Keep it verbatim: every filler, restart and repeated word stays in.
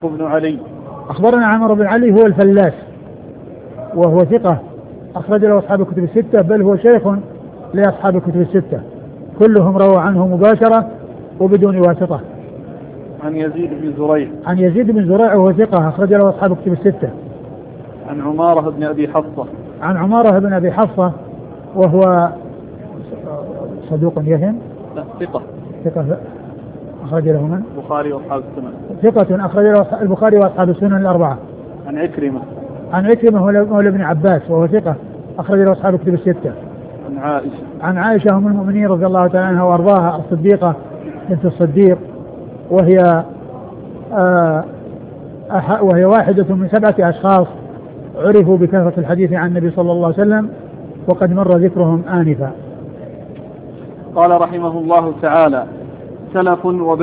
بن علي. أخبرنا عمرو بن علي هو الفلاس وهو ثقة أخرج له أصحاب الكتب الستة، بل هو شيخ لأصحاب الكتب الستة، كلهم رووا عنه مباشرة وبدون واسطة. عن يزيد بن زريع. عن يزيد بن زريع وهو ثقة أخرج له أصحاب الكتب الستة. عن عمارة بن أبي حفصة. عن عمارة بن أبي حفصة وهو صدوق يهم. لا ثقة. ثقة أخرج له من؟ البخاري وأصحاب السنن. ثقة أخرج له البخاري وأصحاب السنن الأربعة. عن عكرمة. عن عكرمة مولى ابن عباس وهو ثقة أخرج له أصحاب الكتب الستة. عن عائشة. عن عائشة أم المؤمنين رضي الله تعالى عنها وأرضاها الصديقة بنت الصديق، وهي آه وهي واحدة من سبعة أشخاص عرفوا بكثرة الحديث عن النبي صلى الله عليه وسلم، وقد مر ذكرهم آنفا. قال رحمه الله تعالى: سلف